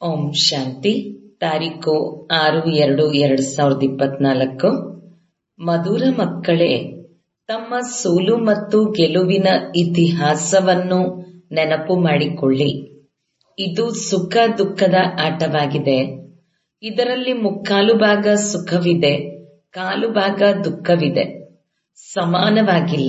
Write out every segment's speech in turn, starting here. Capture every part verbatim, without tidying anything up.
ಓಂ ಶಾಂತಿ. ತಾರೀಕು ಆರು ಎರಡು ಎರಡು ಸಾವಿರದ ಇಪ್ಪತ್ನಾಲ್ಕು. ಮಧುರ ಮಕ್ಕಳೇ, ತಮ್ಮ ಸೋಲು ಮತ್ತು ಗೆಲುವಿನ ಇತಿಹಾಸವನ್ನು ನೆನಪು ಮಾಡಿಕೊಳ್ಳಿ. ಇದು ಸುಖ ದುಃಖದ ಆಟವಾಗಿದೆ. ಇದರಲ್ಲಿ ಮುಕ್ಕಾಲು ಭಾಗ ಸುಖವಿದೆ, ಕಾಲು ಭಾಗ ದುಃಖವಿದೆ. ಸಮಾನವಾಗಿಲ್ಲ.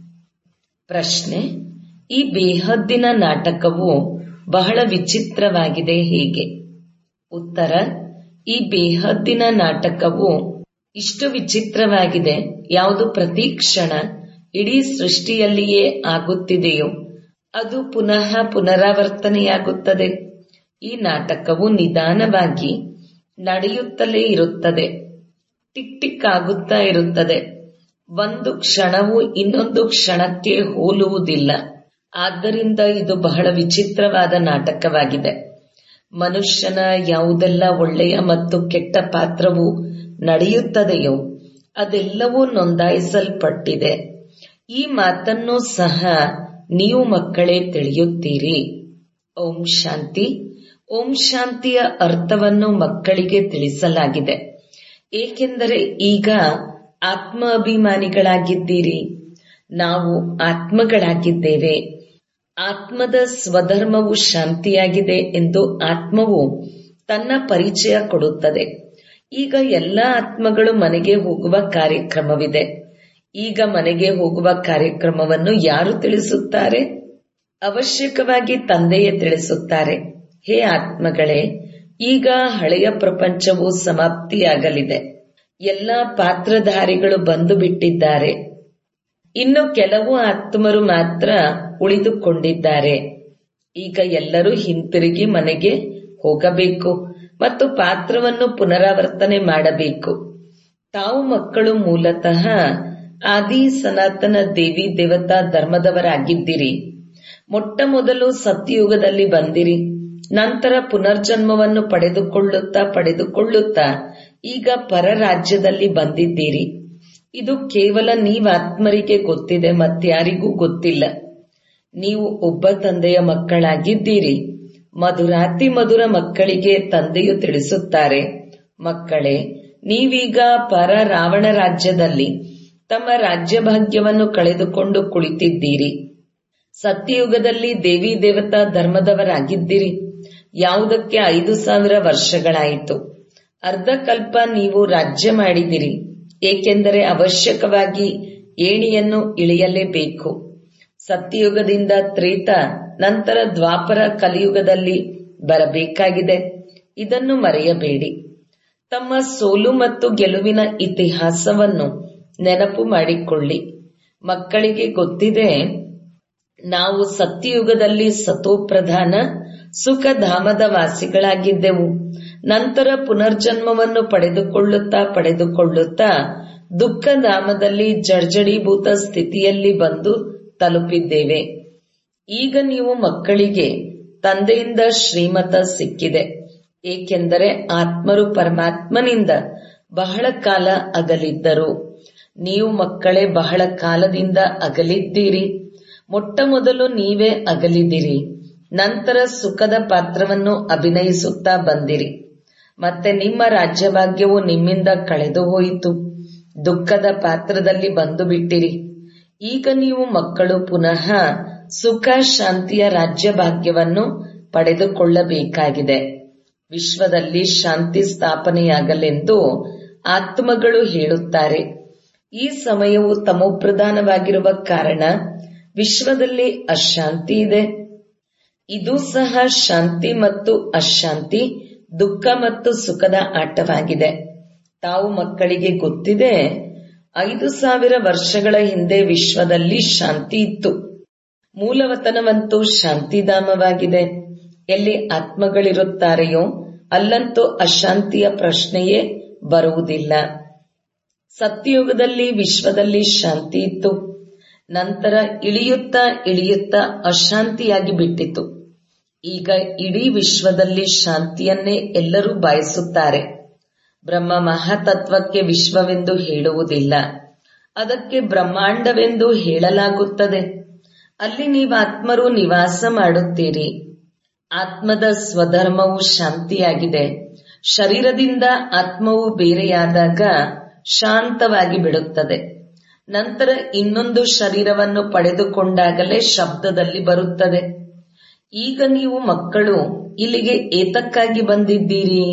ಪ್ರಶ್ನೆ: ಈ ಬೇಹದ್ದಿನ ನಾಟಕವು ಬಹಳ ವಿಚಿತ್ರವಾಗಿದೆ, ಹೇಗೆ? ಉತ್ತರ: ಈ ಬೇಹದ್ದಿನ ನಾಟಕವು ಇಷ್ಟು ವಿಚಿತ್ರವಾಗಿದೆ, ಯಾವುದು ಪ್ರತಿ ಕ್ಷಣ ಇಡೀ ಸೃಷ್ಟಿಯಲ್ಲಿಯೇ ಆಗುತ್ತಿದೆಯೋ ಅದು ಪುನಃ ಪುನರಾವರ್ತನೆಯಾಗುತ್ತದೆ. ಈ ನಾಟಕವು ನಿಧಾನವಾಗಿ ನಡೆಯುತ್ತಲೇ ಇರುತ್ತದೆ, ಟಿಕ್ ಟಿಕ್ ಆಗುತ್ತಾ ಇರುತ್ತದೆ. ಒಂದು ಕ್ಷಣವು ಇನ್ನೊಂದು ಕ್ಷಣಕ್ಕೆ ಹೋಲುವುದಿಲ್ಲ. ಆದ್ದರಿಂದ ಇದು ಬಹಳ ವಿಚಿತ್ರವಾದ ನಾಟಕವಾಗಿದೆ. ಮನುಷ್ಯನ ಯಾವುದೆಲ್ಲ ಒಳ್ಳೆಯ ಮತ್ತು ಕೆಟ್ಟ ಪಾತ್ರವು ನಡೆಯುತ್ತದೆಯೋ ಅದೆಲ್ಲವೂ ನೋಂದಾಯಿಸಲ್ಪಟ್ಟಿದೆ. ಈ ಮಾತನ್ನು ಸಹ ನೀವು ಮಕ್ಕಳೇ ತಿಳಿಯುತ್ತೀರಿ. ಓಂ ಶಾಂತಿ. ಓಂ ಶಾಂತಿಯ ಅರ್ಥವನ್ನು ಮಕ್ಕಳಿಗೆ ತಿಳಿಸಲಾಗಿದೆ. ಏಕೆಂದರೆ ಈಗ ಆತ್ಮ ಅಭಿಮಾನಿಗಳಾಗಿದ್ದೀರಿ. ನಾವು ಆತ್ಮಗಳಾಗಿದ್ದೇವೆ. ಆತ್ಮದ ಸ್ವಧರ್ಮವು ಶಾಂತಿಯಾಗಿದೆ ಎಂದು ಆತ್ಮವು ತನ್ನ ಪರಿಚಯ ಕೊಡುತ್ತದೆ. ಈಗ ಎಲ್ಲ ಆತ್ಮಗಳು ಮನೆಗೆ ಹೋಗುವ ಕಾರ್ಯಕ್ರಮವಿದೆ. ಈಗ ಮನೆಗೆ ಹೋಗುವ ಕಾರ್ಯಕ್ರಮವನ್ನು ಯಾರು ತಿಳಿಸುತ್ತಾರೆ? ಅವಶ್ಯಕವಾಗಿ ತಂದೆಯೇ ತಿಳಿಸುತ್ತಾರೆ. ಹೇ ಆತ್ಮಗಳೇ, ಈಗ ಹಳೆಯ ಪ್ರಪಂಚವು ಸಮಾಪ್ತಿಯಾಗಲಿದೆ. ಎಲ್ಲ ಪಾತ್ರಧಾರಿಗಳು ಬಂದು ಬಿಟ್ಟಿದ್ದಾರೆ. ಇನ್ನು ಕೆಲವು ಆತ್ಮರು ಮಾತ್ರ ಉಳಿದುಕೊಂಡಿದ್ದಾರೆ. ಈಗ ಎಲ್ಲರೂ ಹಿಂತಿರುಗಿ ಮನೆಗೆ ಹೋಗಬೇಕು ಮತ್ತು ಪಾತ್ರವನ್ನು ಪುನರಾವರ್ತನೆ ಮಾಡಬೇಕು. ತಾವು ಮಕ್ಕಳು ಮೂಲತಃ ಆದಿ ಸನಾತನ ದೇವಿ ದೇವತಾ ಧರ್ಮದವರಾಗಿದ್ದೀರಿ. ಮೊಟ್ಟ ಮೊದಲು ಸತ್ಯಯುಗದಲ್ಲಿ ಬಂದಿರಿ. ನಂತರ ಪುನರ್ಜನ್ಮವನ್ನು ಪಡೆದುಕೊಳ್ಳುತ್ತಾ ಪಡೆದುಕೊಳ್ಳುತ್ತಾ ಈಗ ಪರ ರಾಜ್ಯದಲ್ಲಿ ಬಂದಿದ್ದೀರಿ. ಇದು ಕೇವಲ ನೀವಾತ್ಮರಿಗೆ ಗೊತ್ತಿದೆ, ಮತ್ಯಾರಿಗೂ ಗೊತ್ತಿಲ್ಲ. ನೀವು ಒಬ್ಬ ತಂದೆಯ ಮಕ್ಕಳಾಗಿದ್ದೀರಿ. ಮಧುರಾತಿ ಮಧುರ ಮಕ್ಕಳಿಗೆ ತಂದೆಯು ತಿಳಿಸುತ್ತಾರೆ, ಮಕ್ಕಳೇ, ನೀವೀಗ ಪರ ರಾವಣ ರಾಜ್ಯದಲ್ಲಿ ತಮ್ಮ ರಾಜ್ಯ ಭಾಗ್ಯವನ್ನು ಕಳೆದುಕೊಂಡು ಕುಳಿತಿದ್ದೀರಿ. ಸತ್ಯಯುಗದಲ್ಲಿ ದೇವಿ ದೇವತಾ ಧರ್ಮದವರಾಗಿದ್ದೀರಿ. ಯಾವುದಕ್ಕೆ ಐದು ಸಾವಿರ ವರ್ಷಗಳಾಯಿತು. ಅರ್ಧ ಕಲ್ಪ ನೀವು ರಾಜ್ಯ ಮಾಡಿದಿರಿ. ಏಕೆಂದರೆ ಅವಶ್ಯಕವಾಗಿ ಏಣಿಯನ್ನು ಇಳಿಯಲೇಬೇಕು. ಸತ್ಯಯುಗದಿಂದ ತ್ರೇತ, ನಂತರ ದ್ವಾಪರ ಕಲಿಯುಗದಲ್ಲಿ ಬರಬೇಕಾಗಿದೆ. ಇದನ್ನು ಮರೆಯಬೇಡಿ. ತಮ್ಮ ಸೋಲು ಮತ್ತು ಗೆಲುವಿನ ಇತಿಹಾಸವನ್ನು ನೆನಪು ಮಾಡಿಕೊಳ್ಳಿ. ಮಕ್ಕಳಿಗೆ ಗೊತ್ತಿದೆ, ನಾವು ಸತ್ಯಯುಗದಲ್ಲಿ ಸತೋಪ್ರಧಾನ ಸುಖಧಾಮದ ವಾಸಿಗಳಾಗಿದ್ದೆವು. ನಂತರ ಪುನರ್ಜನ್ಮವನ್ನು ಪಡೆದುಕೊಳ್ಳುತ್ತಾ ಪಡೆದುಕೊಳ್ಳುತ್ತಾ ದುಃಖಧಾಮದಲ್ಲಿ ಜರ್ಜಡೀಭೂತ ಸ್ಥಿತಿಯಲ್ಲಿ ಬಂದು ತಲುಪಿದ್ದೇವೆ. ಈಗ ನೀವು ಮಕ್ಕಳಿಗೆ ತಂದೆಯಿಂದ ಶ್ರೀಮತ ಸಿಕ್ಕಿದೆ. ಏಕೆಂದರೆ ಆತ್ಮರು ಪರಮಾತ್ಮನಿಂದ ಬಹಳ ಕಾಲ ಅಗಲಿದ್ದರು. ನೀವು ಮಕ್ಕಳೇ ಬಹಳ ಕಾಲದಿಂದ ಅಗಲಿದ್ದೀರಿ. ಮೊಟ್ಟ ಮೊದಲು ನೀವೇ ಅಗಲಿದಿರಿ. ನಂತರ ಸುಖದ ಪಾತ್ರವನ್ನು ಅಭಿನಯಿಸುತ್ತಾ ಬಂದಿರಿ. ಮತ್ತೆ ನಿಮ್ಮ ರಾಜ್ಯಭಾಗ್ಯವು ನಿಮ್ಮಿಂದ ಕಳೆದು ಹೋಯಿತು. ದುಃಖದ ಪಾತ್ರದಲ್ಲಿ ಬಂದು ಬಿಟ್ಟಿರಿ. ಈಗ ನೀವು ಮಕ್ಕಳು ಪುನಃ ಸುಖ ಶಾಂತಿಯ ರಾಜ್ಯ ಭಾಗ್ಯವನ್ನು ಪಡೆದುಕೊಳ್ಳಬೇಕಾಗಿದೆ. ವಿಶ್ವದಲ್ಲಿ ಶಾಂತಿ ಸ್ಥಾಪನೆಯಾಗಲೆಂದು ಆತ್ಮಗಳು ಹೇಳುತ್ತಾರೆ. ಈ ಸಮಯವು ತಮೋಪ್ರಧಾನವಾಗಿರುವ ಕಾರಣ ವಿಶ್ವದಲ್ಲಿ ಅಶಾಂತಿ ಇದೆ. ಇದು ಸಹ ಶಾಂತಿ ಮತ್ತು ಅಶಾಂತಿ, ದುಃಖ ಮತ್ತು ಸುಖದ ಆಟವಾಗಿದೆ. ತಾವು ಮಕ್ಕಳಿಗೆ ಗೊತ್ತಿದೆ, ಐದು ಸಾವಿರ ವರ್ಷಗಳ ಹಿಂದೆ ವಿಶ್ವದಲ್ಲಿ ಶಾಂತಿ ಇತ್ತು. ಮೂಲವತನವಂತೂ ಶಾಂತಿಧಾಮವಾಗಿದೆ. ಎಲ್ಲಿ ಆತ್ಮಗಳಿರುತ್ತಾರೆಯೋ ಅಲ್ಲಂತೂ ಅಶಾಂತಿಯ ಪ್ರಶ್ನೆಯೇ ಬರುವುದಿಲ್ಲ. ಸತ್ಯಯುಗದಲ್ಲಿ ವಿಶ್ವದಲ್ಲಿ ಶಾಂತಿ ಇತ್ತು. ನಂತರ ಇಳಿಯುತ್ತಾ ಇಳಿಯುತ್ತಾ ಅಶಾಂತಿಯಾಗಿ ಬಿಟ್ಟಿತು. ಈಗ ಇಡೀ ವಿಶ್ವದಲ್ಲಿ ಶಾಂತಿಯನ್ನೇ ಎಲ್ಲರೂ ಬಯಸುತ್ತಾರೆ. ಬ್ರಹ್ಮ ಮಹಾತತ್ವಕ್ಕೆ ವಿಶ್ವವೆಂದು ಹೇಳುವುದಿಲ್ಲ, ಅದಕ್ಕೆ ಬ್ರಹ್ಮಾಂಡವೆಂದು ಹೇಳಲಾಗುತ್ತದೆ. ಅಲ್ಲಿ ನೀವಾತ್ಮರು ನಿವಾಸ ಮಾಡುತ್ತೀರಿ. ಆತ್ಮದ ಸ್ವಧರ್ಮವು ಶಾಂತಿಯಾಗಿದೆ. ಶರೀರದಿಂದ ಆತ್ಮವು ಬೇರೆಯಾದಾಗ ಶಾಂತವಾಗಿ ಬಿಡುತ್ತದೆ. ನಂತರ ಇನ್ನೊಂದು ಶರೀರವನ್ನು ಪಡೆದುಕೊಂಡಾಗಲೇ ಶಬ್ದದಲ್ಲಿ ಬರುತ್ತದೆ. ಈಗ ನೀವು ಮಕ್ಕಳು ಇಲ್ಲಿಗೆ ಏತಕ್ಕಾಗಿ ಬಂದಿದ್ದೀರಿ?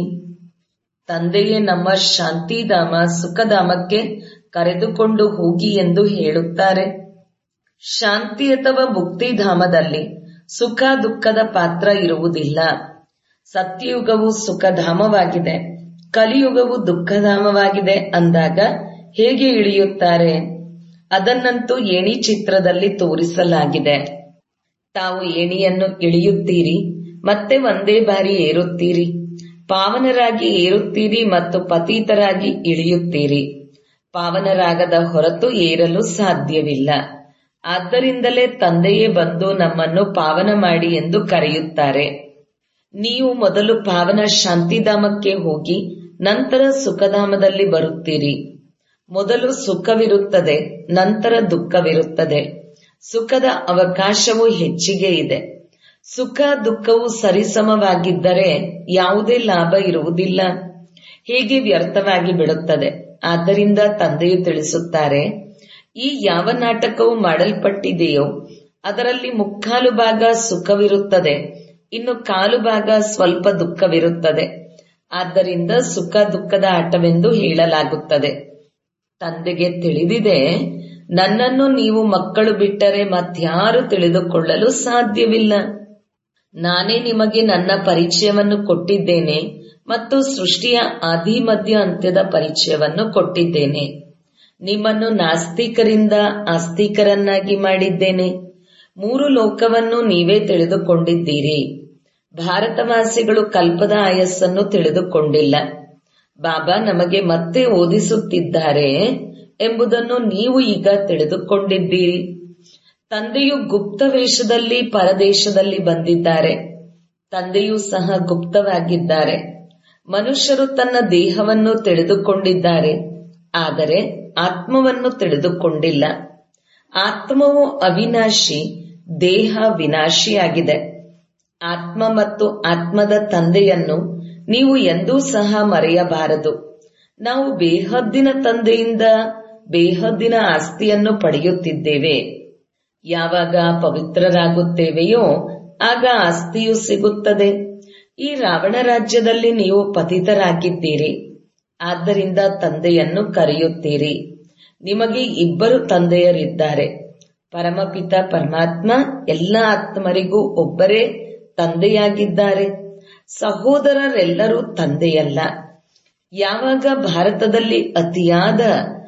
ತಂದೆಯೇ ನಮ್ಮ ಶಾಂತಿಧಾಮ ಸುಖಧಾಮಕ್ಕೆ ಕರೆದುಕೊಂಡು ಹೋಗಿ ಎಂದು ಹೇಳುತ್ತಾರೆ. ಶಾಂತಿ ಅಥವಾ ಮುಕ್ತಿಧಾಮದಲ್ಲಿ ಸುಖ ದುಃಖದ ಪಾತ್ರ ಇರುವುದಿಲ್ಲ. ಸತ್ಯಯುಗವು ಸುಖಧಾಮವಾಗಿದೆ, ಕಲಿಯುಗವು ದುಃಖಧಾಮವಾಗಿದೆ ಅಂದಾಗ ಹೇಗೆ ಇಳಿಯುತ್ತಾರೆ? ಅದನ್ನಂತೂ ಏಣಿ ಚಿತ್ರದಲ್ಲಿ ತೋರಿಸಲಾಗಿದೆ. ತಾವು ಏಣಿಯನ್ನು ಇಳಿಯುತ್ತೀರಿ, ಮತ್ತೆ ಒಂದೇ ಬಾರಿ ಏರುತ್ತೀರಿ. ಪಾವನರಾಗಿ ಏರುತ್ತೀರಿ ಮತ್ತು ಪತೀತರಾಗಿ ಇಳಿಯುತ್ತೀರಿ. ಪಾವನರಾಗದ ಹೊರತು ಏರಲು ಸಾಧ್ಯವಿಲ್ಲ. ಆದ್ದರಿಂದಲೇ ತಂದೆಯೇ ಬಂದು ನಮ್ಮನ್ನು ಪಾವನ ಮಾಡಿ ಎಂದು ಕರೆಯುತ್ತಾರೆ. ನೀವು ಮೊದಲು ಪಾವನ ಶಾಂತಿಧಾಮಕ್ಕೆ ಹೋಗಿ ನಂತರ ಸುಖಧಾಮದಲ್ಲಿ ಬರುತ್ತೀರಿ. ಮೊದಲು ಸುಖವಿರುತ್ತದೆ, ನಂತರ ದುಃಖವಿರುತ್ತದೆ. ಸುಖದ ಅವಕಾಶವು ಹೆಚ್ಚಿಗೆ ಇದೆ. ಸುಖ ದುಃಖವು ಸರಿಸಮವಾಗಿದ್ದರೆ ಯಾವುದೇ ಲಾಭ ಇರುವುದಿಲ್ಲ, ಹೇಗೆ ವ್ಯರ್ಥವಾಗಿ ಬಿಡುತ್ತದೆ. ಆದ್ದರಿಂದ ತಂದೆಯು ತಿಳಿಸುತ್ತಾರೆ, ಈ ಯಾವ ನಾಟಕವು ಮಾಡಲ್ಪಟ್ಟಿದೆಯೋ ಅದರಲ್ಲಿ ಮುಕ್ಕಾಲು ಭಾಗ ಸುಖವಿರುತ್ತದೆ, ಇನ್ನು ಕಾಲು ಭಾಗ ಸ್ವಲ್ಪ ದುಃಖವಿರುತ್ತದೆ. ಆದ್ದರಿಂದ ಸುಖ ದುಃಖದ ಆಟವೆಂದು ಹೇಳಲಾಗುತ್ತದೆ. ತಂದೆಗೆ ತಿಳಿದಿದೆ, ನನ್ನನ್ನು ನೀವು ಮಕ್ಕಳು ಬಿಟ್ಟರೆ ಮತ್ಯಾರು ತಿಳಿದುಕೊಳ್ಳಲು ಸಾಧ್ಯವಿಲ್ಲ. ನಾನೇ ನಿಮಗೆ ನನ್ನ ಪರಿಚಯವನ್ನು ಕೊಟ್ಟಿದ್ದೇನೆ ಮತ್ತು ಸೃಷ್ಟಿಯ ಆದಿ ಮಧ್ಯ ಅಂತ್ಯದ ಪರಿಚಯವನ್ನು ಕೊಟ್ಟಿದ್ದೇನೆ. ನಿಮ್ಮನ್ನು ನಾಸ್ತಿಕರಿಂದ ಆಸ್ತಿಕರನ್ನಾಗಿ ಮಾಡಿದ್ದೇನೆ. ಮೂರು ಲೋಕವನ್ನು ನೀವೇ ತಿಳಿದುಕೊಂಡಿದ್ದೀರಿ. ಭಾರತವಾಸಿಗಳು ಕಲ್ಪದ ಆಯಸ್ಸನ್ನು ತಿಳಿದುಕೊಂಡಿಲ್ಲ. ಬಾಬಾ ನಮಗೆ ಮತ್ತೆ ಓದಿಸುತ್ತಿದ್ದಾರೆ ಎಂಬುದನ್ನು ನೀವು ಈಗ ತಿಳಿದುಕೊಂಡಿದ್ದೀರಿ. ತಂದೆಯು ಗುಪ್ತ ವೇಷದಲ್ಲಿ ಪರದೇಶದಲ್ಲಿ ಬಂದಿದ್ದಾರೆ. ತಂದೆಯೂ ಸಹ ಗುಪ್ತವಾಗಿದ್ದಾರೆ. ಮನುಷ್ಯರು ತನ್ನ ದೇಹವನ್ನು ತಿಳಿದುಕೊಂಡಿದ್ದಾರೆ, ಆದರೆ ಆತ್ಮವನ್ನು ತಿಳಿದುಕೊಂಡಿಲ್ಲ. ಆತ್ಮವು ಅವಿನಾಶಿ, ದೇಹ ವಿನಾಶಿಯಾಗಿದೆ. ಆತ್ಮ ಮತ್ತು ಆತ್ಮದ ತಂದೆಯನ್ನು ನೀವು ಎಂದೂ ಸಹ ಮರೆಯಬಾರದು. ನಾವು ಬೇಹದ್ದಿನ ತಂದೆಯಿಂದ ಬೇಹದ್ದಿನ ಆಸ್ತಿಯನ್ನು ಪಡೆಯುತ್ತಿದ್ದೇವೆ. ಯಾವಾಗ ಪವಿತ್ರರಾಗುತ್ತೇವೆಯೋ ಆಗ ಆಸ್ತಿಯು ಸಿಗುತ್ತದೆ. ಈ ರಾವಣ ರಾಜ್ಯದಲ್ಲಿ ನೀವು ಪತಿತರಾಗಿದ್ದೀರಿ, ಆದ್ದರಿಂದ ತಂದೆಯನ್ನು ಕರೆಯುತ್ತೀರಿ. ನಿಮಗೆ ಇಬ್ಬರು ತಂದೆಯರಿದ್ದಾರೆ. ಪರಮಪಿತ ಪರಮಾತ್ಮ ಎಲ್ಲ ಆತ್ಮರಿಗೂ ಒಬ್ಬರೇ ತಂದೆಯಾಗಿದ್ದಾರೆ. ಸಹೋದರರೆಲ್ಲರೂ ತಂದೆಯಲ್ಲ. ಯಾವಾಗ ಭಾರತದಲ್ಲಿ ಅತಿಯಾದ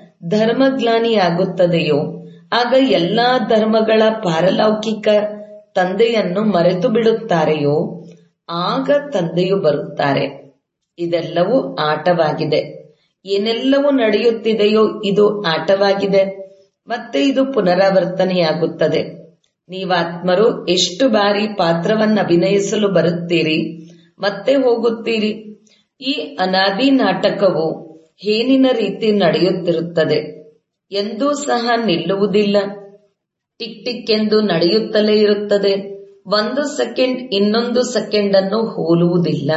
ಧರ್ಮಗ್ಲಾನಿಯಾಗುತ್ತದೆಯೋ ಆಗ ಎಲ್ಲಾ ಧರ್ಮಗಳ ಪಾರಲೌಕಿಕ ತಂದೆಯನ್ನು ಮರೆತು ಬಿಡುತ್ತಾರೆಯೋ ಆಗ ತಂದೆಯು ಬರುತ್ತಾರೆ. ಇದೆಲ್ಲವೂ ಆಟವಾಗಿದೆ. ಏನೆಲ್ಲವೂ ನಡೆಯುತ್ತಿದೆಯೋ ಇದು ಆಟವಾಗಿದೆ, ಮತ್ತೆ ಇದು ಪುನರಾವರ್ತನೆಯಾಗುತ್ತದೆ. ನೀವಾತ್ಮರು ಎಷ್ಟು ಬಾರಿ ಪಾತ್ರವನ್ನು ಅಭಿನಯಿಸಲು ಬರುತ್ತೀರಿ, ಮತ್ತೆ ಹೋಗುತ್ತೀರಿ. ಈ ಅನಾದಿ ನಾಟಕವು ಹೇನಿನ ರೀತಿ ನಡೆಯುತ್ತಿರುತ್ತದೆ, ಎಂದೂ ಸಹ ನಿಲ್ಲುವುದಿಲ್ಲ. ಟಿಕ್ ಟಿಕ್ ಎಂದು ನಡೆಯುತ್ತಲೇ ಇರುತ್ತದೆ. ಒಂದು ಸೆಕೆಂಡ್ ಇನ್ನೊಂದು ಸೆಕೆಂಡ್ ಅನ್ನು ಹೋಲುವುದಿಲ್ಲ.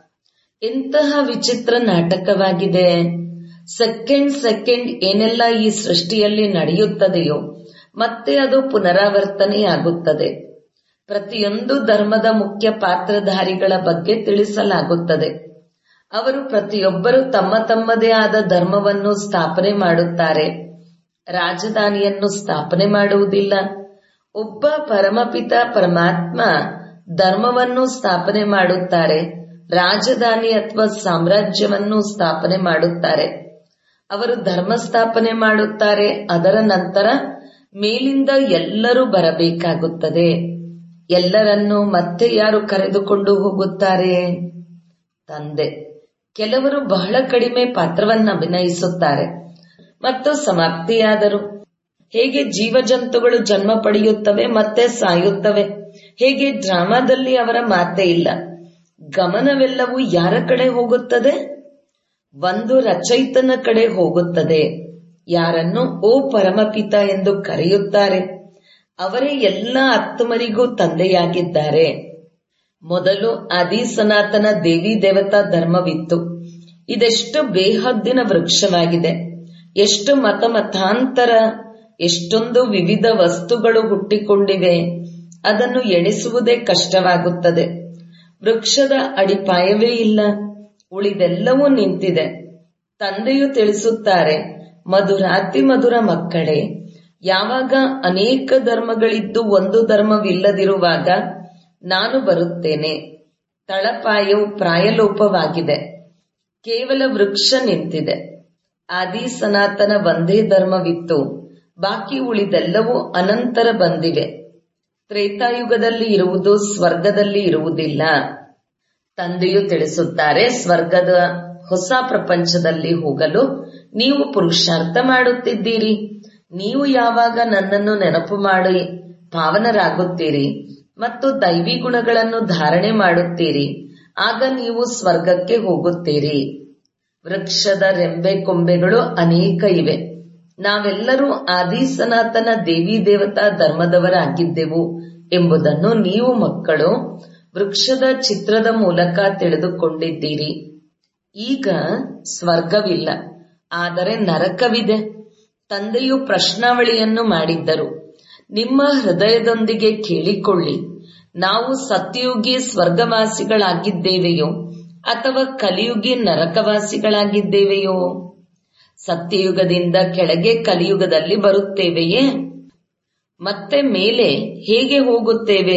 ಎಂತಹ ವಿಚಿತ್ರ ನಾಟಕವಾಗಿದೆ. ಸೆಕೆಂಡ್ ಸೆಕೆಂಡ್ ಏನೆಲ್ಲ ಈ ಸೃಷ್ಟಿಯಲ್ಲಿ ನಡೆಯುತ್ತದೆಯೋ ಮತ್ತೆ ಅದು ಪುನರಾವರ್ತನೆಯಾಗುತ್ತದೆ. ಪ್ರತಿಯೊಂದು ಧರ್ಮದ ಮುಖ್ಯ ಪಾತ್ರಧಾರಿಗಳ ಬಗ್ಗೆ ತಿಳಿಸಲಾಗುತ್ತದೆ. ಅವರು ಪ್ರತಿಯೊಬ್ಬರು ತಮ್ಮ ತಮ್ಮದೇ ಆದ ಧರ್ಮವನ್ನು ಸ್ಥಾಪನೆ ಮಾಡುತ್ತಾರೆ. ರಾಜಧಾನಿಯನ್ನು ಸ್ಥಾಪನೆ ಮಾಡುವುದಿಲ್ಲ. ಒಬ್ಬ ಪರಮಪಿತ ಪರಮಾತ್ಮ ಧರ್ಮವನ್ನು ಸ್ಥಾಪನೆ ಮಾಡುತ್ತಾರೆ, ರಾಜಧಾನಿ ಅಥವಾ ಸಾಮ್ರಾಜ್ಯವನ್ನು ಸ್ಥಾಪನೆ ಮಾಡುತ್ತಾರೆ. ಅವರು ಧರ್ಮ ಸ್ಥಾಪನೆ ಮಾಡುತ್ತಾರೆ. ಅದರ ನಂತರ ಮೇಲಿಂದ ಎಲ್ಲರೂ ಬರಬೇಕಾಗುತ್ತದೆ. ಎಲ್ಲರನ್ನೂ ಮತ್ತೆ ಯಾರು ಕರೆದುಕೊಂಡು ಹೋಗುತ್ತಾರೆ? ತಂದೆ. ಕೆಲವರು ಬಹಳ ಕಡಿಮೆ ಪಾತ್ರವನ್ನು ಅಭಿನಯಿಸುತ್ತಾರೆ ಮತ್ತು ಸಮಾಪ್ತಿಯಾದರು. ಹೇಗೆ ಜೀವಜಂತುಗಳು ಜನ್ಮ ಪಡೆಯುತ್ತವೆ ಮತ್ತೆ ಸಾಯುತ್ತವೆ, ಹೇಗೆ ಡ್ರಾಮಾದಲ್ಲಿ ಅವರ ಮಾತೇ ಇಲ್ಲ. ಗಮನವೆಲ್ಲವೂ ಯಾರ ಕಡೆ ಹೋಗುತ್ತದೆ? ಒಂದು ರಚಯಿತನ ಕಡೆ ಹೋಗುತ್ತದೆ. ಯಾರನ್ನು ಓ ಪರಮಪಿತ ಎಂದು ಕರೆಯುತ್ತಾರೆ. ಅವರೇ ಎಲ್ಲ ಆತ್ಮರಿಗೂ ತಂದೆಯಾಗಿದ್ದಾರೆ. ಮೊದಲು ಆದಿ ಸನಾತನ ದೇವಿ ದೇವತಾ ಧರ್ಮವಿತ್ತು. ಇದೆಷ್ಟು ಬೇಹದ್ದಿನ ವೃಕ್ಷವಾಗಿದೆ. ಎಷ್ಟು ಮತ ಮತಾಂತರ, ಎಷ್ಟೊಂದು ವಿವಿಧ ವಸ್ತುಗಳು ಹುಟ್ಟಿಕೊಂಡಿವೆ. ಅದನ್ನು ಎಣಿಸುವುದೇ ಕಷ್ಟವಾಗುತ್ತದೆ. ವೃಕ್ಷದ ಅಡಿಪಾಯವೇ ಇಲ್ಲ, ಉಳಿದೆಲ್ಲವೂ ನಿಂತಿದೆ. ತಂದೆಯು ತಿಳಿಸುತ್ತಾರೆ, ಮಧುರಾತಿ ಮಧುರ ಮಕ್ಕಳೇ, ಯಾವಾಗ ಅನೇಕ ಧರ್ಮಗಳಿದ್ದು ಒಂದು ಧರ್ಮವಿಲ್ಲದಿರುವಾಗ ನಾನು ಬರುತ್ತೇನೆ. ತಳಪಾಯವು ಪ್ರಾಯಲೋಪವಾಗಿದೆ, ಕೇವಲ ವೃಕ್ಷ ನಿಂತಿದೆ. ಆದಿ ಸನಾತನ ಒಂದೇ ಧರ್ಮವಿತ್ತು, ಬಾಕಿ ಉಳಿದೆಲ್ಲವೂ ಅನಂತರ ಬಂದಿವೆ. ತ್ರೇತಾಯುಗದಲ್ಲಿ ಇರುವುದು ಸ್ವರ್ಗದಲ್ಲಿ ಇರುವುದಿಲ್ಲ. ತಂದೆಯು ತಿಳಿಸುತ್ತಾರೆ, ಸ್ವರ್ಗದ ಹೊಸ ಪ್ರಪಂಚದಲ್ಲಿ ಹೋಗಲು ನೀವು ಪುರುಷಾರ್ಥ ಮಾಡುತ್ತಿದ್ದೀರಿ. ನೀವು ಯಾವಾಗ ನನ್ನನ್ನು ನೆನಪು ಮಾಡಿ ಪಾವನರಾಗುತ್ತೀರಿ ಮತ್ತು ದೈವಿ ಗುಣಗಳನ್ನು ಧಾರಣೆ ಮಾಡುತ್ತೀರಿ, ಆಗ ನೀವು ಸ್ವರ್ಗಕ್ಕೆ ಹೋಗುತ್ತೀರಿ. ವೃಕ್ಷದ ರೆಂಬೆ ಕೊಂಬೆಗಳು ಅನೇಕ ಇವೆ. ನಾವೆಲ್ಲರೂ ಆದಿ ಸನಾತನ ದೇವಿ ದೇವತಾ ಧರ್ಮದವರಾಗಿದ್ದೆವು ಎಂಬುದನ್ನು ನೀವು ಮಕ್ಕಳು ವೃಕ್ಷದ ಚಿತ್ರದ ಮೂಲಕ ತಿಳಿದುಕೊಂಡಿದ್ದೀರಿ. ಈಗ ಸ್ವರ್ಗವಿಲ್ಲ, ಆದರೆ ನರಕವಿದೆ. ತಂದೆಯು ಪ್ರಶ್ನಾವಳಿಯನ್ನು ಮಾಡಿದ್ದರು. ನಿಮ್ಮ ಹೃದಯದೊಂದಿಗೆ ಕೇಳಿಕೊಳ್ಳಿ, ನಾವು ಸತ್ಯಯುಗಿ ಸ್ವರ್ಗವಾಸಿಗಳಾಗಿದ್ದೇವೆಯೋ ಅಥವಾ ಕಲಿಯುಗಿ ನರಕವಾಸಿಗಳಾಗಿದ್ದೇವೆಯೋ? ಸತ್ಯಯುಗದಿಂದ ಕೆಳಗೆ ಕಲಿಯುಗದಲ್ಲಿ ಬರುತ್ತೇವೆಯೇ? ಮತ್ತೆ ಮೇಲೆ ಹೇಗೆ ಹೋಗುತ್ತೇವೆ?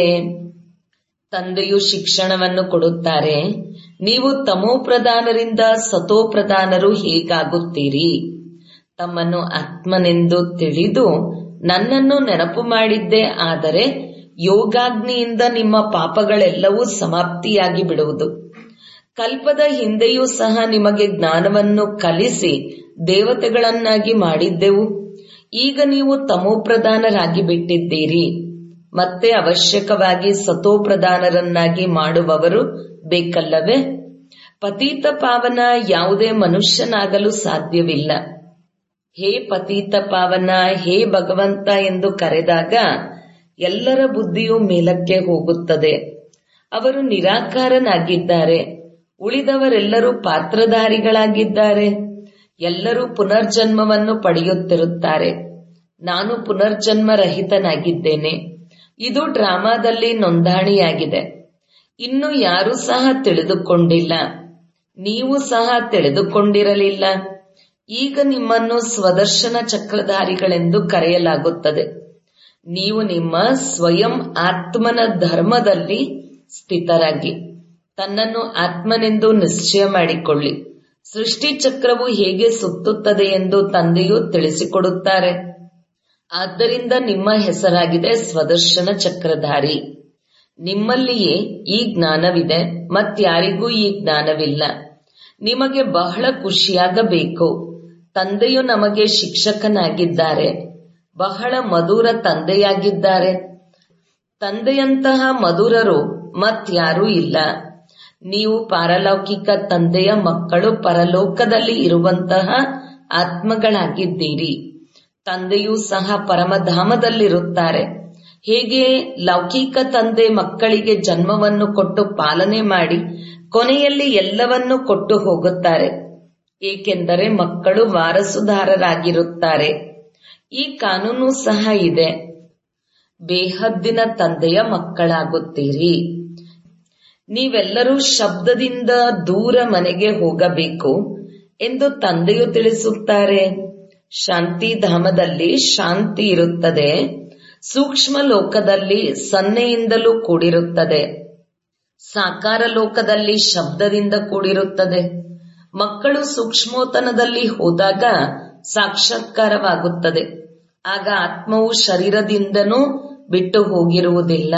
ತಂದೆಯು ಶಿಕ್ಷಣವನ್ನು ಕೊಡುತ್ತಾರೆ. ನೀವು ತಮೋಪ್ರಧಾನರಿಂದ ಸತೋಪ್ರಧಾನರು ಹೇಗಾಗುತ್ತೀರಿ? ತಮ್ಮನ್ನು ಆತ್ಮನೆಂದು ತಿಳಿದು ನನ್ನನ್ನು ನೆನಪು ಮಾಡಿದ್ದೇ ಆದರೆ ಯೋಗಾಗ್ನಿಯಿಂದ ನಿಮ್ಮ ಪಾಪಗಳೆಲ್ಲವೂ ಸಮಾಪ್ತಿಯಾಗಿ ಬಿಡುವುದು. ಕಲ್ಪದ ಹಿಂದೆಯೂ ಸಹ ನಿಮಗೆ ಜ್ಞಾನವನ್ನು ಕಲಿಸಿ ದೇವತೆಗಳನ್ನಾಗಿ ಮಾಡಿದ್ದೆವು. ಈಗ ನೀವು ತಮೋಪ್ರಧಾನರಾಗಿ ಬಿಟ್ಟಿದ್ದೀರಿ. ಮತ್ತೆ ಅವಶ್ಯಕವಾಗಿ ಸತೋಪ್ರಧಾನರನ್ನಾಗಿ ಮಾಡುವವರು ಬೇಕಲ್ಲವೇ? ಪತೀತ ಪಾವನ ಯಾವುದೇ ಮನುಷ್ಯನಾಗಲು ಸಾಧ್ಯವಿಲ್ಲ. ಹೇ ಪತೀತ ಪಾವನ, ಹೇ ಭಗವಂತ ಎಂದು ಕರೆದಾಗ ಎಲ್ಲರ ಬುದ್ಧಿಯು ಮೇಲಕ್ಕೆ ಹೋಗುತ್ತದೆ. ಅವರು ನಿರಾಕಾರನಾಗಿದ್ದಾರೆ. ಉಳಿದವರೆಲ್ಲರೂ ಪಾತ್ರಧಾರಿಗಳಾಗಿದ್ದಾರೆ. ಎಲ್ಲರೂ ಪುನರ್ಜನ್ಮವನ್ನು ಪಡೆಯುತ್ತಿರುತ್ತಾರೆ. ನಾನು ಪುನರ್ಜನ್ಮ ರಹಿತನಾಗಿದ್ದೇನೆ. ಇದು ಡ್ರಾಮಾದಲ್ಲಿ ನೋಂದಣಿಯಾಗಿದೆ. ಇನ್ನು ಯಾರೂ ಸಹ ತಿಳಿದುಕೊಂಡಿಲ್ಲ. ನೀವು ಸಹ ತಿಳಿದುಕೊಂಡಿರಲಿಲ್ಲ. ಈಗ ನಿಮ್ಮನ್ನು ಸ್ವದರ್ಶನ ಚಕ್ರಧಾರಿಗಳೆಂದು ಕರೆಯಲಾಗುತ್ತದೆ. ನೀವು ನಿಮ್ಮ ಸ್ವಯಂ ಆತ್ಮನ ಧರ್ಮದಲ್ಲಿ ಸ್ಥಿತರಾಗಿ ತನ್ನನ್ನು ಆತ್ಮನೆಂದು ನಿಶ್ಚಯ ಮಾಡಿಕೊಳ್ಳಿ. ಸೃಷ್ಟಿ ಚಕ್ರವು ಹೇಗೆ ಸುತ್ತುತ್ತದೆ ಎಂದು ತಂದೆಯು ತಿಳಿಸಿಕೊಡುತ್ತಾರೆ. ಆದ್ದರಿಂದ ನಿಮ್ಮ ಹೆಸರಾಗಿದೆ ಸ್ವದರ್ಶನ ಚಕ್ರಧಾರಿ. ನಿಮ್ಮಲ್ಲಿಯೇ ಈ ಜ್ಞಾನವಿದೆ, ಮತ್ಯಾರಿಗೂ ಈ ಜ್ಞಾನವಿಲ್ಲ. ನಿಮಗೆ ಬಹಳ ಖುಷಿಯಾಗಬೇಕು. ತಂದೆಯು ನಮಗೆ ಶಿಕ್ಷಕನಾಗಿದ್ದಾರೆ. ಬಹಳ ಮಧುರ ತಂದೆಯಾಗಿದ್ದಾರೆ. ತಂದೆಯಂತಹ ಮಧುರರು ಮತ್ಯಾರೂ ಇಲ್ಲ. ನೀವು ಪಾರಲೌಕಿಕ ತಂದೆಯ ಮಕ್ಕಳು, ಪರಲೋಕದಲ್ಲಿ ಇರುವಂತಹ ಆತ್ಮಗಳಾಗಿದ್ದೀರಿ. ತಂದೆಯೂ ಸಹ ಪರಮಧಾಮದಲ್ಲಿರುತ್ತಾರೆ. ಹೇಗೆ ಲೌಕಿಕ ತಂದೆ ಮಕ್ಕಳಿಗೆ ಜನ್ಮವನ್ನು ಕೊಟ್ಟು ಪಾಲನೆ ಮಾಡಿ ಕೊನೆಯಲ್ಲಿ ಎಲ್ಲವನ್ನೂ ಕೊಟ್ಟು ಹೋಗುತ್ತಾರೆ, ಏಕೆಂದರೆ ಮಕ್ಕಳು ವಾರಸುದಾರರಾಗಿರುತ್ತಾರೆ. ಈ ಕಾನೂನು ಸಹ ಇದೆ. ಬೇಹದ್ದಿನ ತಂದೆಯ ಮಕ್ಕಳಾಗುತ್ತೀರಿ. ನೀವೆಲ್ಲರೂ ಶಬ್ದದಿಂದ ದೂರ ಮನೆಗೆ ಹೋಗಬೇಕು ಎಂದು ತಂದೆಯು ತಿಳಿಸುತ್ತಾರೆ. ಶಾಂತಿಧಾಮದಲ್ಲಿ ಶಾಂತಿ ಇರುತ್ತದೆ. ಸೂಕ್ಷ್ಮ ಲೋಕದಲ್ಲಿ ಸನ್ನೆಯಿಂದಲೂ ಕೂಡಿರುತ್ತದೆ. ಸಾಕಾರ ಲೋಕದಲ್ಲಿ ಶಬ್ದದಿಂದ ಕೂಡಿರುತ್ತದೆ. ಮಕ್ಕಳು ಸೂಕ್ಷ್ಮೋತನದಲ್ಲಿ ಹೋದಾಗ ಸಾಕ್ಷಾತ್ಕಾರವಾಗುತ್ತದೆ. ಆಗ ಆತ್ಮವು ಶರೀರದಿಂದನೂ ಬಿಟ್ಟು ಹೋಗಿರುವುದಿಲ್ಲ.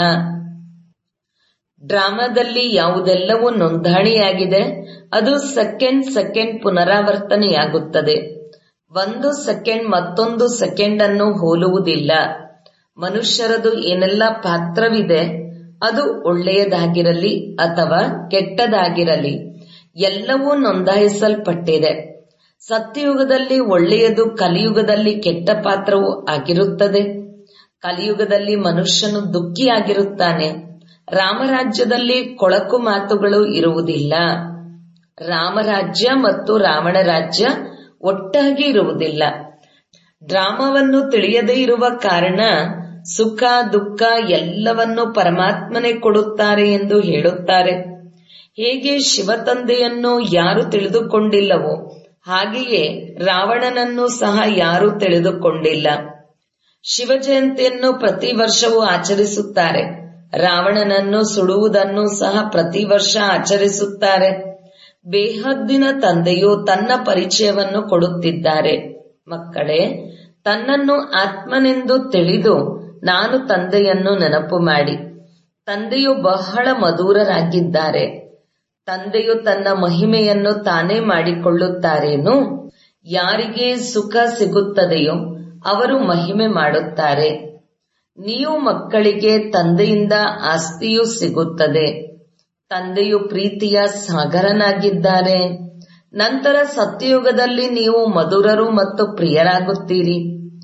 ಡ್ರಾಮಾದಲ್ಲಿ ಯಾವುದೆಲ್ಲವೂ ನೋಂದಣಿಯಾಗಿದೆ ಅದು ಸೆಕೆಂಡ್ ಸೆಕೆಂಡ್ ಪುನರಾವರ್ತನೆಯಾಗುತ್ತದೆ. ಒಂದು ಸೆಕೆಂಡ್ ಮತ್ತೊಂದು ಸೆಕೆಂಡ್ ಅನ್ನು ಹೋಲುವುದಿಲ್ಲ. ಮನುಷ್ಯರದು ಏನೆಲ್ಲ ಪಾತ್ರವಿದೆ, ಅದು ಒಳ್ಳೆಯದಾಗಿರಲಿ ಅಥವಾ ಕೆಟ್ಟದಾಗಿರಲಿ, ಎಲ್ಲವೂ ನೋಂದಾಯಿಸಲ್ಪಟ್ಟಿದೆ. ಸತ್ಯಯುಗದಲ್ಲಿ ಒಳ್ಳೆಯದು, ಕಲಿಯುಗದಲ್ಲಿ ಕೆಟ್ಟ ಪಾತ್ರವೂ ಆಗಿರುತ್ತದೆ. ಕಲಿಯುಗದಲ್ಲಿ ಮನುಷ್ಯನು ದುಃಖಿಯಾಗಿರುತ್ತಾನೆ. ರಾಮರಾಜ್ಯದಲ್ಲಿ ಕೊಳಕು ಮಾತುಗಳು ಇರುವುದಿಲ್ಲ. ರಾಮರಾಜ್ಯ ಮತ್ತು ರಾವಣ ರಾಜ್ಯ ಒಟ್ಟಾಗಿ ಇರುವುದಿಲ್ಲ. ಡ್ರಾಮವನ್ನು ತಿಳಿಯದೇ ಇರುವ ಕಾರಣ ಸುಖ ದುಃಖ ಎಲ್ಲವನ್ನೂ ಪರಮಾತ್ಮನೇ ಕೊಡುತ್ತಾರೆ ಎಂದು ಹೇಳುತ್ತಾರೆ. ಹೇಗೆ ಶಿವತಂದೆಯನ್ನು ಯಾರು ತಿಳಿದುಕೊಂಡಿಲ್ಲವೋ ಹಾಗೆಯೇ ರಾವಣನನ್ನು ಸಹ ಯಾರೂ ತಿಳಿದುಕೊಂಡಿಲ್ಲ. ಶಿವ ಜಯಂತಿಯನ್ನು ಪ್ರತಿ ವರ್ಷವೂ ಆಚರಿಸುತ್ತಾರೆ. ರಾವಣನನ್ನು ಸುಡುವುದನ್ನು ಸಹ ಪ್ರತಿ ವರ್ಷ ಆಚರಿಸುತ್ತಾರೆ. ಬೇಹದ್ದಿನ ತಂದೆಯು ತನ್ನ ಪರಿಚಯವನ್ನು ಕೊಡುತ್ತಿದ್ದಾರೆ. ಮಕ್ಕಳೇ, ತನ್ನನ್ನು ಆತ್ಮನೆಂದು ತಿಳಿದು ನಾನು ತಂದೆಯನ್ನು ನೆನಪು ಮಾಡಿ. ತಂದೆಯು ಬಹಳ ಮಧುರರಾಗಿದ್ದಾರೆ. ತಂದೆಯು ತನ್ನ ಮಹಿಮೆಯನ್ನು ತಾನೇ ಮಾಡಿಕೊಳ್ಳುತ್ತಾರೇನು? ಯಾರಿಗೆ ಸುಖ ಸಿಗುತ್ತದೆಯೋ ಅವರು ಮಹಿಮೆ ಮಾಡುತ್ತಾರೆ. ನೀವು ಮಕ್ಕಳಿಗೆ ತಂದೆಯಿಂದ ಆಸ್ತಿಯೂ ಸಿಗುತ್ತದೆ. ತಂದೆಯು ಪ್ರೀತಿಯ ಸಾಗರನಾಗಿದ್ದಾರೆ. ನಂತರ ಸತ್ಯಯುಗದಲ್ಲಿ ನೀವು ಮಧುರರು ಮತ್ತು ಪ್ರಿಯರಾಗುತ್ತೀರಿ.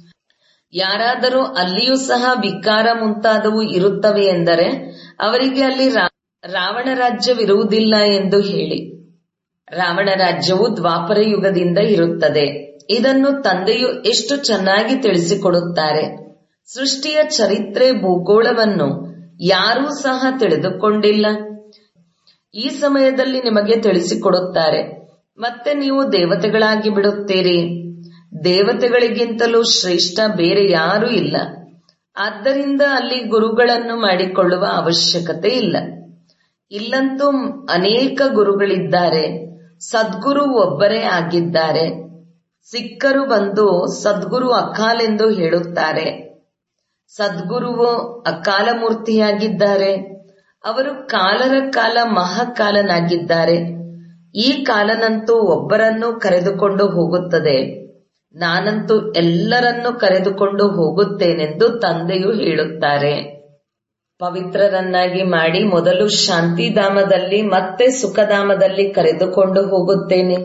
ಯಾರಾದರೂ ಅಲ್ಲಿಯೂ ಸಹ ವಿಕಾರ ಮುಂತಾದವು ಇರುತ್ತವೆ ಎಂದರೆ ಅವರಿಗೆ ಅಲ್ಲಿ ರಾವಣ ರಾಜ್ಯವಿರುವುದಿಲ್ಲ ಎಂದು ಹೇಳಿ. ರಾವಣ ರಾಜ್ಯವು ದ್ವಾಪರ ಯುಗದಿಂದ ಇರುತ್ತದೆ. ಇದನ್ನು ತಂದೆಯು ಎಷ್ಟು ಚೆನ್ನಾಗಿ ತಿಳಿಸಿಕೊಡುತ್ತಾರೆ. ಸೃಷ್ಟಿಯ ಚರಿತ್ರೆ ಭೂಗೋಳವನ್ನು ಯಾರೂ ಸಹ ತಿಳಿದುಕೊಂಡಿಲ್ಲ. ಈ ಸಮಯದಲ್ಲಿ ನಿಮಗೆ ತಿಳಿಸಿಕೊಡುತ್ತಾರೆ. ಮತ್ತೆ ನೀವು ದೇವತೆಗಳಾಗಿ ಬಿಡುತ್ತೀರಿ. ದೇವತೆಗಳಿಗಿಂತಲೂ ಶ್ರೇಷ್ಠ ಬೇರೆ ಯಾರೂ ಇಲ್ಲ. ಆದ್ದರಿಂದ ಅಲ್ಲಿ ಗುರುಗಳನ್ನು ಮಾಡಿಕೊಳ್ಳುವ ಅವಶ್ಯಕತೆ ಇಲ್ಲ. ಇಲ್ಲಂತೂ ಅನೇಕ ಗುರುಗಳಿದ್ದಾರೆ. ಸದ್ಗುರು ಒಬ್ಬರೇ ಆಗಿದ್ದಾರೆ. ಸಿಖ್ಖರು ಬಂದು ಸದ್ಗುರು ಅಕಾಲೆಂದು ಹೇಳುತ್ತಾರೆ. ಸದ್ಗುರುವು ಅಕಾಲ ಮೂರ್ತಿಯಾಗಿದ್ದಾರೆ. ಅವರು ಕಾಲರ ಕಾಲ ಮಹಾಕಾಲನಾಗಿದ್ದಾರೆ. ಈ ಕಾಲನಂತೂ ಒಬ್ಬರನ್ನು ಕರೆದುಕೊಂಡು ಹೋಗುತ್ತದೆ. ನಾನಂತೂ ಎಲ್ಲರನ್ನೂ ಕರೆದುಕೊಂಡು ಹೋಗುತ್ತೇನೆಂದು ತಂದೆಯು ಹೇಳುತ್ತಾರೆ. ಪವಿತ್ರರನ್ನಾಗಿ ಮಾಡಿ ಮೊದಲು ಶಾಂತಿಧಾಮದಲ್ಲಿ ಮತ್ತೆ ಸುಖಧಾಮದಲ್ಲಿ ಕರೆದುಕೊಂಡು ಹೋಗುತ್ತೇನೆ.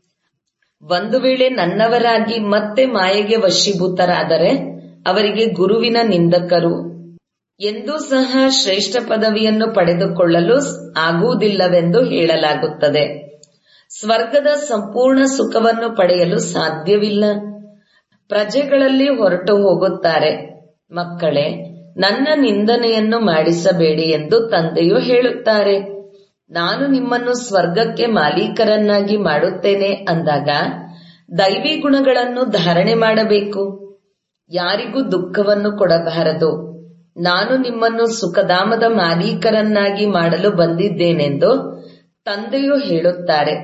ಒಂದು ವೇಳೆ ನನ್ನವರಾಗಿ ಮತ್ತೆ ಮಾಯೆಗೆ ವಶೀಭೂತರಾದರೆ ಅವರಿಗೆ ಗುರುವಿನ ನಿಂದಕರು ಎಂದೂ ಸಹ ಶ್ರೇಷ್ಠ ಪದವಿಯನ್ನು ಪಡೆದುಕೊಳ್ಳಲು ಆಗುವುದಿಲ್ಲವೆಂದು ಹೇಳಲಾಗುತ್ತದೆ. ಸ್ವರ್ಗದ ಸಂಪೂರ್ಣ ಸುಖವನ್ನು ಪಡೆಯಲು ಸಾಧ್ಯವಿಲ್ಲ. ಪ್ರಜೆಗಳಲ್ಲಿ ಹೊರಟು ಹೋಗುತ್ತಾರೆ. ಮಕ್ಕಳೇ, ನನ್ನ ನಿಂದನೆಯನ್ನು ಮಾಡಿಸಬೇಡಿ ಎಂದು ತಂದೆಯು ಹೇಳುತ್ತಾರೆ. ನಾನು ನಿಮ್ಮನ್ನು ಸ್ವರ್ಗಕ್ಕೆ ಮಾಲೀಕರನ್ನಾಗಿ ಮಾಡುತ್ತೇನೆ ಅಂದಾಗ ದೈವಿ ಗುಣಗಳನ್ನು ಧಾರಣೆ ಮಾಡಬೇಕು. ಯಾರಿಗೂ ದುಃಖವನ್ನು ಕೊಡಬಾರದು. ನಾನು ನಿಮ್ಮನ್ನು ಸುಖಧಾಮದ ಮಾಲೀಕರನ್ನಾಗಿ ಮಾಡಲು ಬಂದಿದ್ದೇನೆಂದು ತಂದೆಯು ಹೇಳುತ್ತಾರೆ.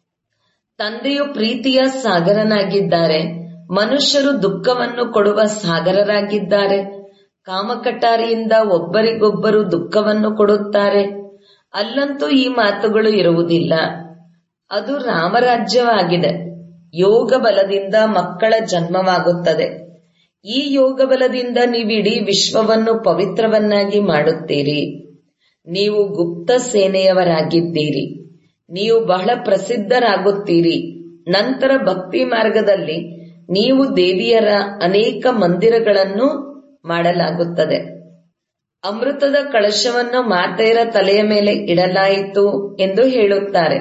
ತಂದೆಯು ಪ್ರೀತಿಯ ಸಾಗರನಾಗಿದ್ದಾರೆ. ಮನುಷ್ಯರು ದುಃಖವನ್ನು ಕೊಡುವ ಸಾಗರರಾಗಿದ್ದಾರೆ. ಕಾಮಕಟಾರಿಯಿಂದ ಒಬ್ಬರಿಗೊಬ್ಬರು ದುಃಖವನ್ನು ಕೊಡುತ್ತಾರೆ. ಅಲ್ಲಂತೂ ಈ ಮಾತುಗಳು ಇರುವುದಿಲ್ಲ. ಅದು ರಾಮರಾಜ್ಯವಾಗಿದೆ. ಯೋಗ ಬಲದಿಂದ ಮಕ್ಕಳ ಜನ್ಮವಾಗುತ್ತದೆ. ಈ ಯೋಗ ಬಲದಿಂದ ನೀವಿಡೀ ವಿಶ್ವವನ್ನು ಪವಿತ್ರವನ್ನಾಗಿ ಮಾಡುತ್ತೀರಿ. ನೀವು ಗುಪ್ತ ಸೇನೆಯವರಾಗಿದ್ದೀರಿ. ನೀವು ಬಹಳ ಪ್ರಸಿದ್ಧರಾಗುತ್ತೀರಿ. ನಂತರ ಭಕ್ತಿ ಮಾರ್ಗದಲ್ಲಿ ನೀವು ದೇವಿಯರ ಅನೇಕ ಮಂದಿರಗಳನ್ನು ಮಾಡಲಾಗುತ್ತದೆ. ಅಮೃತದ ಕಳಶವನ್ನು ಮಾತೆಯರ ತಲೆಯ ಮೇಲೆ ಇಡಲಾಯಿತು ಎಂದು ಹೇಳುತ್ತಾರೆ.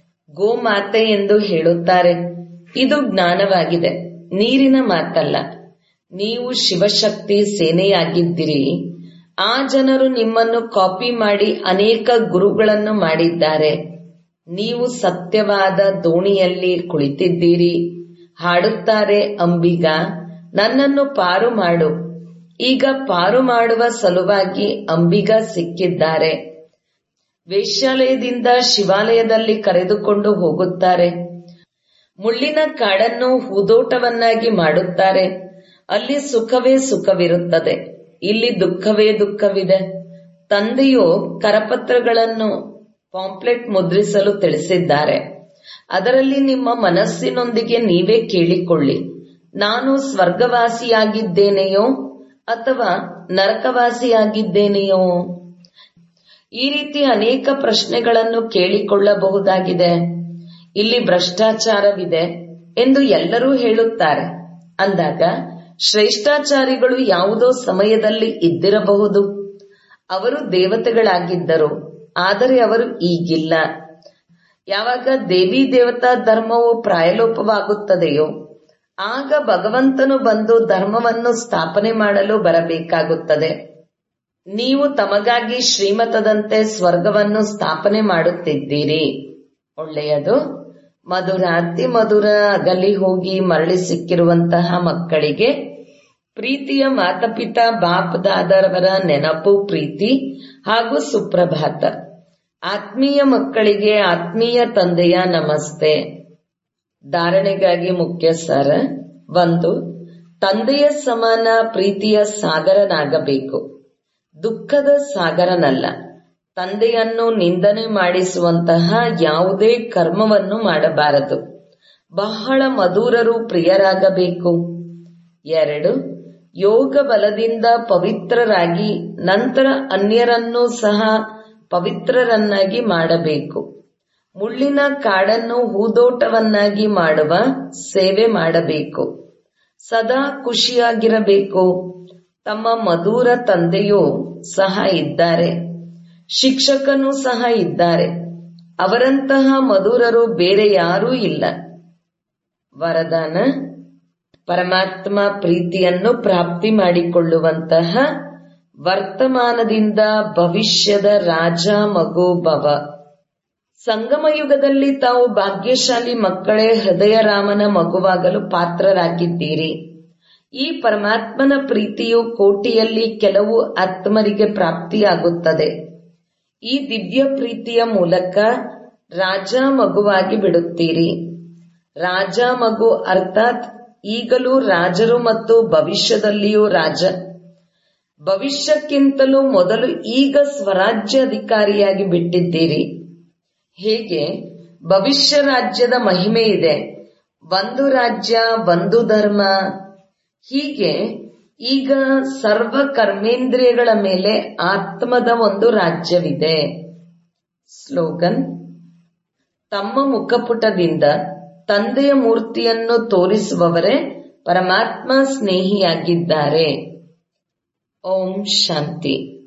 ಗೋಮಾತೆ ಎಂದು ಹೇಳುತ್ತಾರೆ. ಇದು ಜ್ಞಾನವಾಗಿದೆ, ನೀರಿನ ಮಾತಲ್ಲ. ನೀವು ಶಿವಶಕ್ತಿ ಸೇನೆಯಾಗಿದ್ದೀರಿ. ಆ ಜನರು ನಿಮ್ಮನ್ನು ಕಾಪಿ ಮಾಡಿ ಅನೇಕ ಗುರುಗಳನ್ನು ಮಾಡಿದ್ದಾರೆ. ನೀವು ಸತ್ಯವಾದ ದೋಣಿಯಲ್ಲಿ ಕುಳಿತಿದ್ದೀರಿ. ಹಾಡುತ್ತಾರೆ ಅಂಬಿಗ, ನನ್ನನ್ನು ಪಾರು ಮಾಡು. ಈಗ ಪಾರು ಮಾಡುವ ಸಲುವಾಗಿ ಅಂಬಿಗ ಸಿಕ್ಕಿದ್ದಾರೆ. ವೇಶ್ಯಾಲಯದಿಂದ ಶಿವಾಲಯದಲ್ಲಿ ಕರೆದುಕೊಂಡು ಹೋಗುತ್ತಾರೆ. ಮುಳ್ಳಿನ ಕಾಡನ್ನು ಹೂದೋಟವನ್ನಾಗಿ ಮಾಡುತ್ತಾರೆ. ಅಲ್ಲಿ ಸುಖವೇ ಸುಖವಿರುತ್ತದೆ, ಇಲ್ಲಿ ದುಃಖವೇ ದುಃಖವಿದೆ. ತಂದೆಯು ಕರಪತ್ರಗಳನ್ನು ಪಾಂಪ್ಲೆಟ್ ಮುದ್ರಿಸಲು ತಿಳಿಸಿದ್ದಾರೆ. ಅದರಲ್ಲಿ ನಿಮ್ಮ ಮನಸ್ಸಿನೊಂದಿಗೆ ನೀವೇ ಕೇಳಿಕೊಳ್ಳಿ, ನಾನು ಸ್ವರ್ಗವಾಸಿಯಾಗಿದ್ದೇನೆಯೋ ಅಥವಾ ನರಕವಾಸಿಯಾಗಿದ್ದೇನೆಯೋ? ಈ ರೀತಿ ಅನೇಕ ಪ್ರಶ್ನೆಗಳನ್ನು ಕೇಳಿಕೊಳ್ಳಬಹುದಾಗಿದೆ. ಇಲ್ಲಿ ಭ್ರಷ್ಟಾಚಾರವಿದೆ ಎಂದು ಎಲ್ಲರೂ ಹೇಳುತ್ತಾರೆ. ಅಂದಾಗ ಶ್ರೇಷ್ಠಾಚಾರಿಗಳು ಯಾವುದೋ ಸಮಯದಲ್ಲಿ ಇದ್ದಿರಬಹುದು. ಅವರು ದೇವತೆಗಳಾಗಿದ್ದರು, ಆದರೆ ಅವರು ಈಗಿಲ್ಲ. ಯಾವಾಗ ದೇವಿ ದೇವತಾ ಧರ್ಮವು ಪ್ರಾಯಲೋಪವಾಗುತ್ತದೆಯೋ ಆಗ ಭಗವಂತನು ಬಂದು ಧರ್ಮವನ್ನು ಸ್ಥಾಪನೆ ಮಾಡಲು ಬರಬೇಕಾಗುತ್ತದೆ. ನೀವು ತಮಗಾಗಿ ಶ್ರೀಮತದಂತೆ ಸ್ವರ್ಗವನ್ನು ಸ್ಥಾಪನೆ ಮಾಡುತ್ತಿದ್ದೀರಿ. ಒಳ್ಳೆಯದು. ಮಧುರ ಅತಿ ಮಧುರ ಅಗಲಿ ಹೋಗಿ ಮರಳಿ ಸಿಕ್ಕಿರುವಂತಹ ಮಕ್ಕಳಿಗೆ ಪ್ರೀತಿಯ ಮಾತಪಿತಾ ಬಾಪ್ ದಾದರವರ ನೆನಪು, ಪ್ರೀತಿ ಹಾಗೂ ಸುಪ್ರಭಾತ. ಆತ್ಮೀಯ ಮಕ್ಕಳಿಗೆ ಆತ್ಮೀಯ ತಂದೆಯ ನಮಸ್ತೆ. ಧಾರಣೆಗಾಗಿ ಮುಖ್ಯ ಸಾರ. ಒಂದು, ತಂದೆಯ ಸಮಾನ ಪ್ರೀತಿಯ ಸಾಗರನಾಗಬೇಕು, ದುಃಖದ ಸಾಗರನಲ್ಲ. ತಂದೆಯನ್ನು ನಿಂದನೆ ಮಾಡಿಸುವಂತಹ ಯಾವುದೇ ಕರ್ಮವನ್ನು ಮಾಡಬಾರದು. ಬಹಳ ಮಧುರರು ಪ್ರಿಯರಾಗಬೇಕು. ಎರಡು, ಯೋಗ ಬಲದಿಂದ ಪವಿತ್ರರಾಗಿ ನಂತರ ಅನ್ಯರನ್ನೂ ಸಹ ಪವಿತ್ರರನ್ನಾಗಿ ಮಾಡಬೇಕು. ಮುಳ್ಳಿನ ಕಾಡನ್ನು ಹೂದೋಟವನ್ನಾಗಿ ಮಾಡುವ ಸೇವೆ ಮಾಡಬೇಕು. ಸದಾ ಖುಷಿಯಾಗಿರಬೇಕು. ತಮ್ಮ ಮಧುರ ತಂದೆಯೂ ಸಹ ಇದ್ದಾರೆ, ಶಿಕ್ಷಕನೂ ಸಹ ಇದ್ದಾರೆ. ಅವರಂತಹ ಮಧುರರು ಬೇರೆ ಯಾರೂ ಇಲ್ಲ. ವರದಾನ: ಪರಮಾತ್ಮ ಪ್ರೀತಿಯನ್ನು ಪ್ರಾಪ್ತಿ ಮಾಡಿಕೊಳ್ಳುವಂತಹ ವರ್ತಮಾನದಿಂದ ಭವಿಷ್ಯದ ರಾಜ ಮಗು ಭವ. ಸಂಗಮಯುಗದಲ್ಲಿ ತಾವು ಭಾಗ್ಯಶಾಲಿ ಮಕ್ಕಳೇ ಹೃದಯ ರಾಮನ ಮಗುವಾಗಲು ಪಾತ್ರರಾಗಿದ್ದೀರಿ. ಈ ಪರಮಾತ್ಮನ ಪ್ರೀತಿಯು ಕೋಟಿಯಲ್ಲಿ ಕೆಲವು ಆತ್ಮರಿಗೆ ಪ್ರಾಪ್ತಿಯಾಗುತ್ತದೆ. ಈ ದಿವ್ಯ ಪ್ರೀತಿಯ ಮೂಲಕ ರಾಜ ಮಗುವಾಗಿ ಬಿಡುತ್ತೀರಿ. ರಾಜ ಮಗು ಅರ್ಥಾತ್ ಈಗಲೂ ರಾಜರು ಮತ್ತು ಭವಿಷ್ಯದಲ್ಲಿಯೂ ರಾಜ. ಭವಿಷ್ಯಕ್ಕಿಂತಲೂ ಮೊದಲು ಈಗ ಸ್ವರಾಜ್ಯ ಅಧಿಕಾರಿಯಾಗಿ ಬಿಟ್ಟಿದ್ದೀರಿ. ಹೇಗೆ ಭವಿಷ್ಯ ರಾಜ್ಯದ ಮಹಿಮೆ ಇದೆ, ಒಂದು ರಾಜ್ಯ ಒಂದು ಧರ್ಮ, ಹೀಗೆ ಈಗ ಸರ್ವ ಕರ್ಮೇಂದ್ರಿಯಗಳ ಮೇಲೆ ಆತ್ಮದ ಒಂದು ರಾಜ್ಯವಿದೆ. ಸ್ಲೋಗನ್: ತಮ್ಮ ಮುಖಪುಟದಿಂದ ತಂದೆಯ ಮೂರ್ತಿಯನ್ನು ತೋರಿಸುವವರೇ ಪರಮಾತ್ಮ ಸ್ನೇಹಿಯಾಗಿದ್ದಾರೆ. ಓಂ ಶಾಂತಿ.